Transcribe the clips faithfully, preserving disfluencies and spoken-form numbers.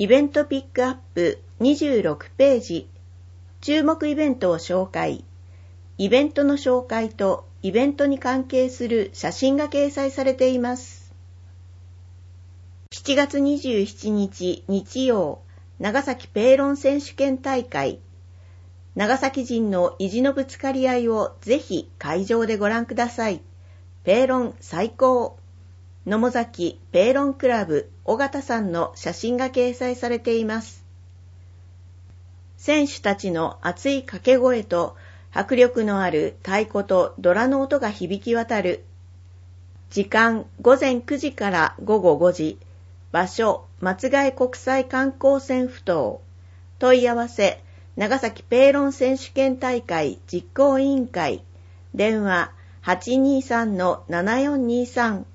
イベントピックアップにじゅうろくページ、注目イベントを紹介。イベントの紹介とイベントに関係する写真が掲載されています。しちがつにじゅうしちにち日曜、長崎ペーロン選手権大会。長崎人の意地のぶつかり合いをぜひ会場でご覧ください。ペーロン最高。野母崎ペーロンクラブ尾形さんの写真が掲載されています。選手たちの熱い掛け声と迫力のある太鼓とドラの音が響き渡る。時間ごぜんくじからごごごじ。場所松ヶ江国際観光船埠頭。問い合わせ長崎ペーロン選手権大会実行委員会。電話 はちにさんのななよんにさん。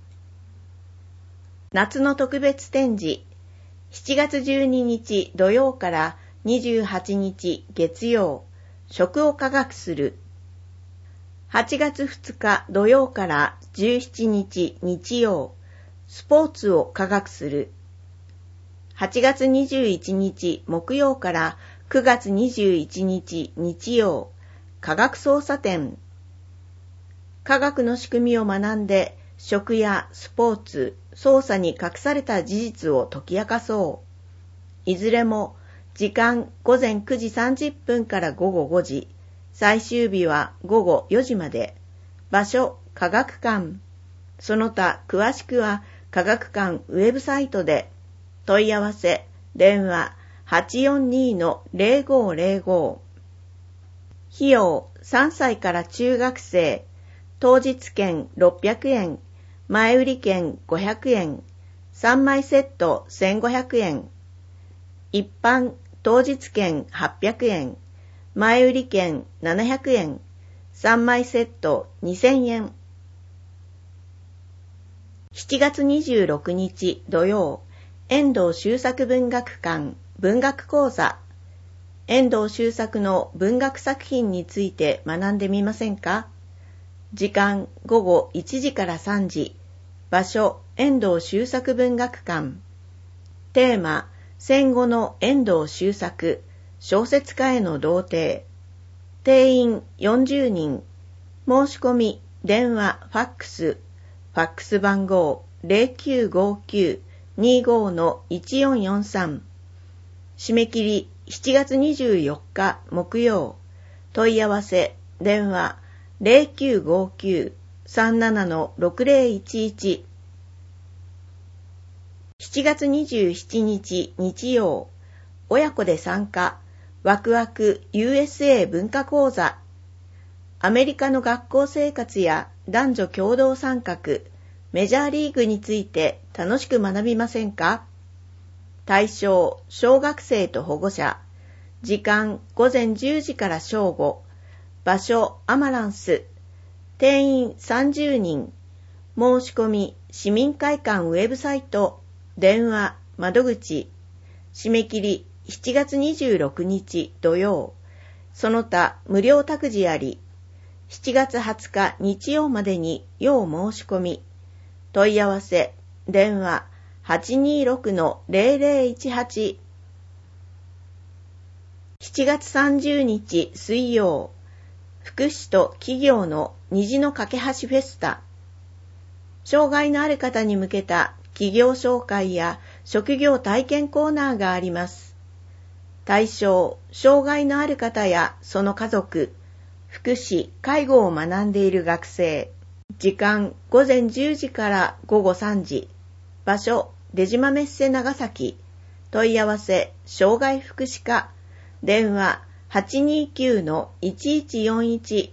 夏の特別展示。しちがつじゅうににち土曜からにじゅうはちにち月曜。食を科学する。はちがつふつか土曜からじゅうしちにち日曜。スポーツを科学する。はちがつにじゅういちにち木曜からくがつにじゅういちにち日曜。科学操作展。科学の仕組みを学んで食やスポーツ、操作に隠された事実を解き明かそう。いずれも時間ごぜんくじさんじゅっぷんからごごごじ。最終日はごごよじまで。場所科学館。その他詳しくは科学館ウェブサイトで。問い合わせ電話 はちよんにのぜろごぜろご。費用さんさいから中学生。当日券ろっぴゃくえん。前売り券ごひゃくえん。さんまいセットせんごひゃくえん。一般当日券はっぴゃくえん。前売り券ななひゃくえん。さんまいセットにせんえん。しちがつにじゅうろくにち土曜、遠藤周作文学館文学講座。遠藤周作の文学作品について学んでみませんか？時間ごごいちじからさんじ。場所遠藤周作文学館。テーマ戦後の遠藤周作、小説家への童貞。定員よんじゅうにん。申し込み電話ファックス。ファックス番号 ゼロきゅうごきゅうにごのいちよんよんさん。締め切りしちがつにじゅうよっか木曜。問い合わせ電話ゼロきゅうごきゅうさんななのろくぜろいちいち。しちがつにじゅうしちにち日曜。親子で参加ワクワク ユーエスエー 文化講座。アメリカの学校生活や男女共同参画、メジャーリーグについて楽しく学びませんか？対象、小学生と保護者。時間、ごぜんじゅうじから正午。場所、アマランス。定員さんじゅうにん。申し込み、市民会館ウェブサイト。電話、窓口。締め切り、しちがつにじゅうろくにち土曜。その他、無料託児あり。しちがつはつか日曜までに要申し込み。問い合わせ、電話 はちにろくのぜろぜろいちはち。しちがつさんじゅうにち水曜。福祉と企業の虹の架け橋フェスタ。障害のある方に向けた企業紹介や職業体験コーナーがあります。対象、障害のある方やその家族、福祉、介護を学んでいる学生。時間、ごぜんじゅうじからごごさんじ。場所、出島メッセ長崎。問い合わせ、障害福祉課。電話、はちにきゅうのいちいちよんいち。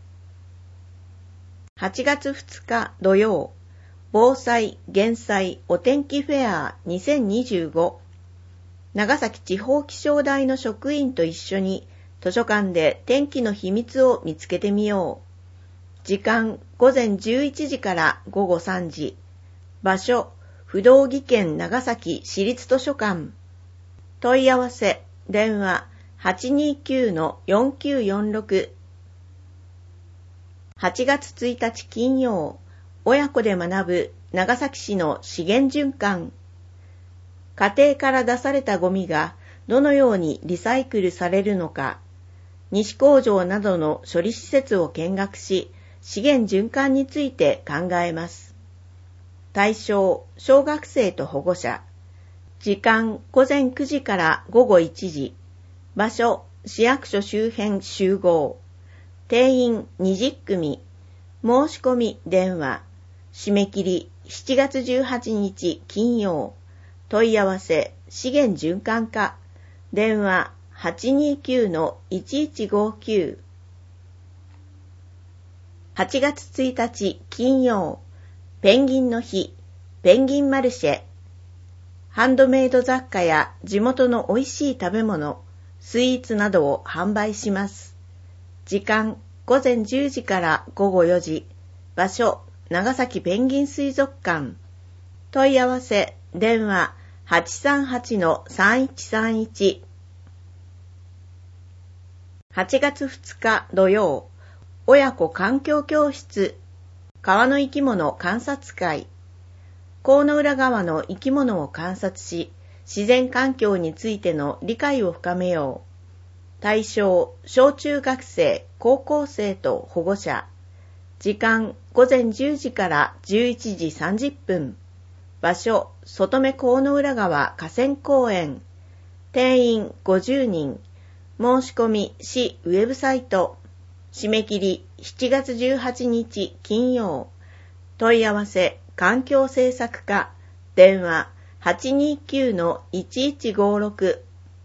はちがつふつか土曜。防災・減災お天気フェアにせんにじゅうご。長崎地方気象台の職員と一緒に図書館で天気の秘密を見つけてみよう。時間ごぜんじゅういちじからごごさんじ。場所不動技研長崎市立図書館。問い合わせ電話 はちにきゅうのよんきゅうよんろく。はちがつついたち金曜。親子で学ぶ長崎市の資源循環。 家庭から出されたゴミがどのようにリサイクルされるのか、西工場などの処理施設を見学し、資源循環について考えます。対象、小学生と保護者。時間、午前くじから午後いちじ。場所、市役所周辺集合。定員にじゅっくみ。申し込み電話。締め切りしちがつじゅうはちにち金曜。問い合わせ資源循環課。電話 はちにきゅうのいちいちごきゅう。はちがつついたち金曜。ペンギンの日。ペンギンマルシェ。ハンドメイド雑貨や地元の美味しい食べ物、スイーツなどを販売します。時間、午前じゅうじから午後よじ。場所、長崎ペンギン水族館。問い合わせ、電話 はちさんはちのさんいちさんいち。はちがつふつか土曜、親子環境教室。川の生き物観察会。河野浦川の生き物を観察し、自然環境についての理解を深めよう。対象、小中学生、高校生と保護者。時間、午前じゅうじからじゅういちじさんじゅっぷん。場所、外目河野浦川河川公園。定員ごじゅうにん。申し込み市ウェブサイト。締め切りしちがつじゅうはちにち金曜。問い合わせ環境政策課。電話 はちにきゅうのいちいちごろく。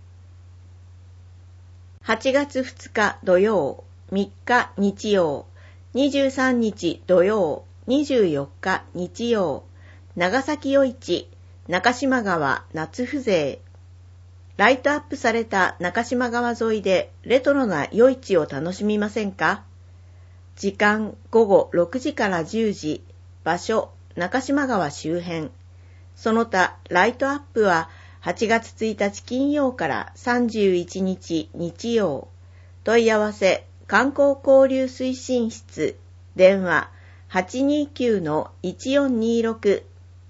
はちがつふつか土曜、みっか日曜、にじゅうさんにち土曜、にじゅうよっか日曜。長崎夜市中島川夏風情。ライトアップされた中島川沿いでレトロな夜市を楽しみませんか？時間午後ろくじからじゅうじ。場所中島川周辺。その他ライトアップははちがつついたち金曜からさんじゅういちにち日曜。問い合わせ観光交流推進室。電話 はちにきゅうのいちよんにろく。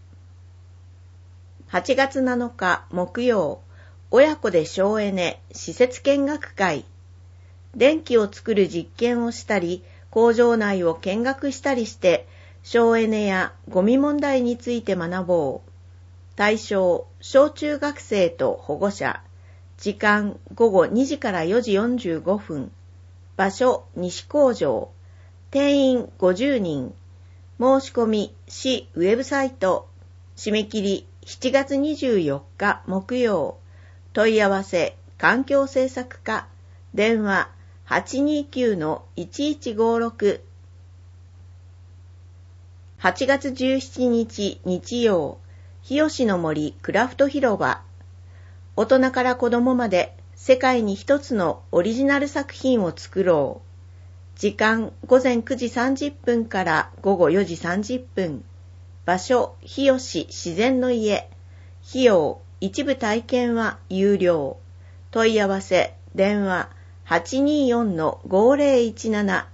はちがつなのか木曜、親子で省エネ施設見学会。電気を作る実験をしたり、工場内を見学したりして、省エネやゴミ問題について学ぼう。対象、小中学生と保護者。時間、午後にじからよじよんじゅうごふん。場所、西工場。定員ごじゅうにん。申し込み、市ウェブサイト。締め切り、しちがつにじゅうよっか木曜。問い合わせ、環境政策課。電話、はちにきゅうのいちいちごろく。はちがつじゅうしちにち日曜、日吉の森クラフト広場。大人から子供まで世界に一つのオリジナル作品を作ろう。時間、午前くじさんじゅっぷんから午後よじさんじゅっぷん。場所、日吉自然の家。費用、一部体験は有料。問い合わせ、電話 はちによんのごぜろいちなな。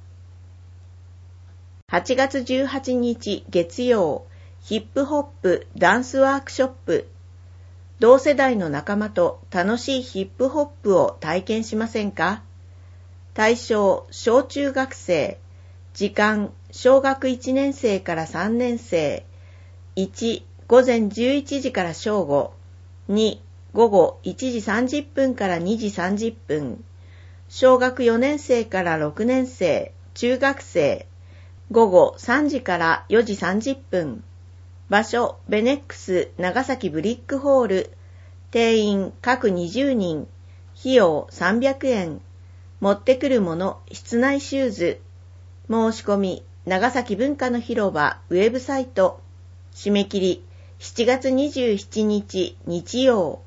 はちがつじゅうはちにち月曜、ヒップホップダンスワークショップ。同世代の仲間と楽しいヒップホップを体験しませんか？対象、小中学生。時間、小学いちねんせいからさんねんせい。いち、午前じゅういちじから正午。に、午後いちじさんじゅっぷんからにじさんじゅっぷん。小学よねんせいからろくねんせい、中学生。午後さんじからよじさんじゅっぷん。場所、ベネックス長崎ブリックホール。定員各にじゅうにん。費用さんびゃくえん。持ってくるもの、室内シューズ。申し込み、長崎文化の広場ウェブサイト。締め切り、しちがつにじゅうしちにち日曜。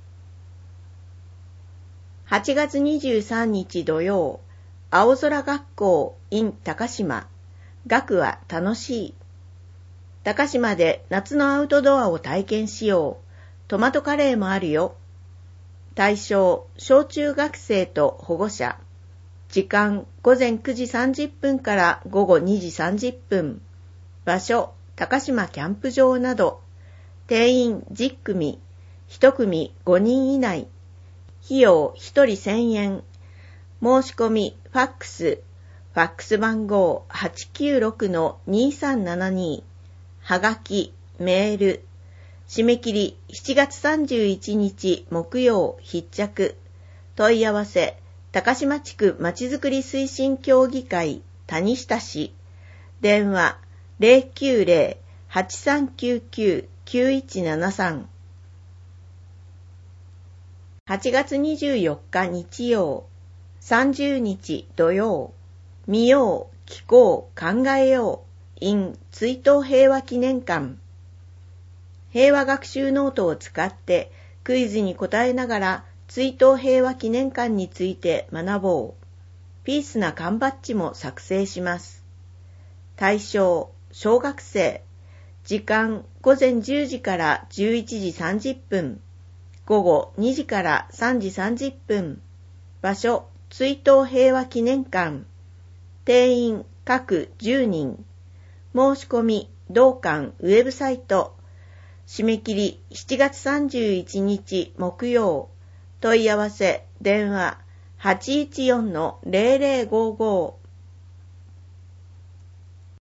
はちがつにじゅうさんにち土曜、青空学校 in 高島。学は楽しい。高島で夏のアウトドアを体験しよう。トマトカレーもあるよ。対象、小中学生と保護者。時間、午前くじさんじゅっぷんから午後にじさんじゅっぷん。場所、高島キャンプ場など。定員じゅっくみ。 一組ごにん以内。費用ひとりせんえん。申し込みファックス。ファックス番号 はちきゅうろくのにさんななに。はがき、メール。締め切りしちがつさんじゅういちにち木曜必着。問い合わせ、高島地区まちづくり推進協議会谷下市。電話 ゼロきゅうゼロ はちさんきゅうきゅう きゅういちななさん。はちがつにじゅうよっか日曜、さんじゅうにち土曜。見よう、聞こう、考えよう in 追悼平和記念館。平和学習ノートを使ってクイズに答えながら追悼平和記念館について学ぼう。ピースな缶バッジも作成します。対象、小学生。時間、ごぜんじゅうじからじゅういちじさんじゅっぷん。午後にじからさんじさんじゅっぷん。場所、追悼平和記念館。定員、各じゅうにん。申し込み、同館ウェブサイト。締め切りしちがつさんじゅういちにち木曜。問い合わせ電話 はちいちよんのゼロゼロごご。